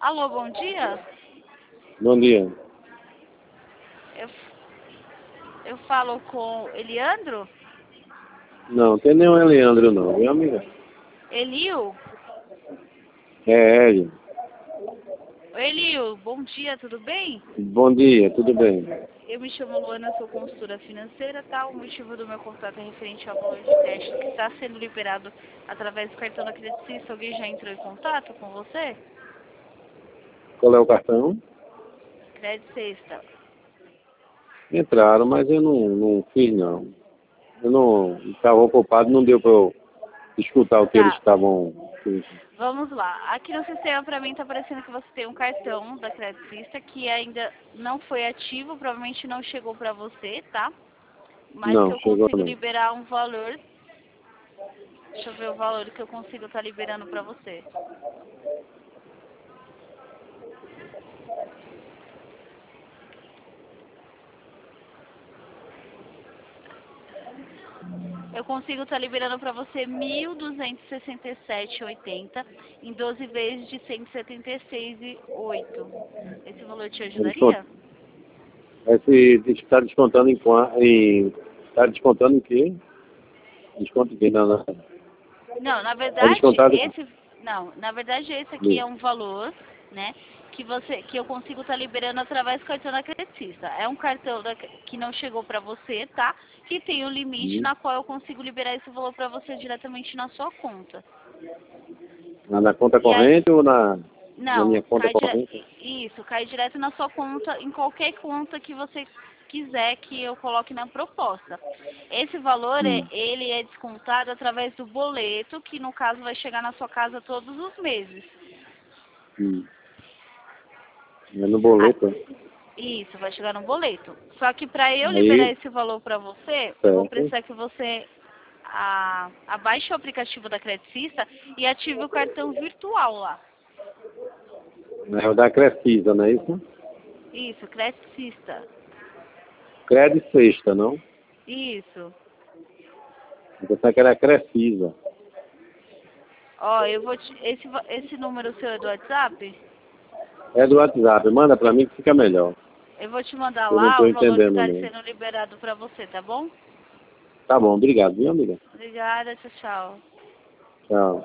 Alô, bom dia. Bom dia. Eu falo com Eliandro? Não, tem nenhum Leandro não, viu, amiga? Elio? É, Hélio. Oi, Elio, bom dia, tudo bem? Bom dia, tudo bem? Eu me chamo Luana, sou consultora financeira, tá? O motivo do meu contato é referente ao valor de teste que está sendo liberado através do cartão da Credit Suisse. Alguém já entrou em contato com você? Qual é o cartão? Credit Suisse. Entraram, mas eu não fiz não. Eu não estava ocupado, não deu para eu escutar o que eles Tá, estavam... vamos lá. Aqui no sistema, pra mim, tá aparecendo que você tem um cartão da Credit Suisse que ainda não foi ativo, provavelmente não chegou pra você, tá? Mas que Não, eu chegou consigo não. liberar um valor. Deixa eu ver o valor que eu consigo estar liberando pra você. Eu consigo estar liberando para você 1.267,80 em 12 vezes de 176,8. Esse valor te ajudaria? Esse está descontando Está descontando em quê? Desconto em quê? Não. Não, na É verdade, descontado... esse aqui é um valor, né, que eu consigo estar liberando através do cartão da Credit Suisse. É um cartão que não chegou para você, tá? Que tem um limite na qual eu consigo liberar esse valor para você diretamente na sua conta. Na conta E aí, corrente ou na não, minha conta corrente? isso, cai direto na sua conta, em qualquer conta que você quiser que eu coloque na proposta. Esse valor, ele é descontado através do boleto, que no caso vai chegar na sua casa todos os meses. É no Ah, boleto. isso, vai chegar no boleto. Só que para eu liberar Aí, esse valor para você, eu vou certo. precisar que você abaixe o aplicativo da Credit Suisse e ative o cartão virtual lá. É o da Crefisa, não é isso? Isso, Credit Suisse. Crédito Sexta, não? Isso. Eu pensava que era Crefisa. Ó, eu vou esse número seu é do WhatsApp? É do WhatsApp, manda pra mim que fica melhor. Eu vou te mandar Eu não lá tô o valor que entendendo, está não. sendo liberado para você, tá bom? Tá bom, obrigado, viu, amiga? Obrigada, tchau, tchau. Tchau.